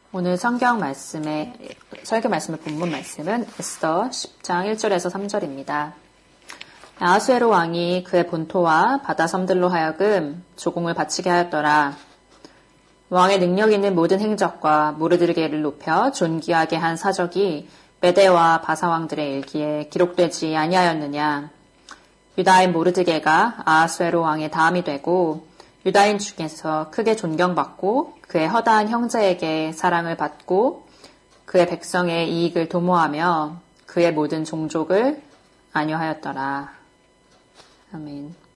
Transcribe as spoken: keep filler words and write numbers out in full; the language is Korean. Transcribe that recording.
오늘 성경 말씀의 설교 말씀의 본문 말씀은 에스더 십 장 일 절에서 삼 절입니다. 아하수에로 왕이 그의 본토와 바다 섬들로 하여금 조공을 바치게 하였더라. 왕의 능력 있는 모든 행적과 모르드게를 높여 존귀하게 한 사적이 메대와 바사 왕들의 일기에 기록되지 아니하였느냐. 유다인 모르드게가 아하수에로 왕의 다음이 되고 유다인 중에서 크게 존경받고 그의 허다한 형제에게 사랑을 받고 그의 백성의 이익을 도모하며 그의 모든 종족을 안위하였더라. 아멘.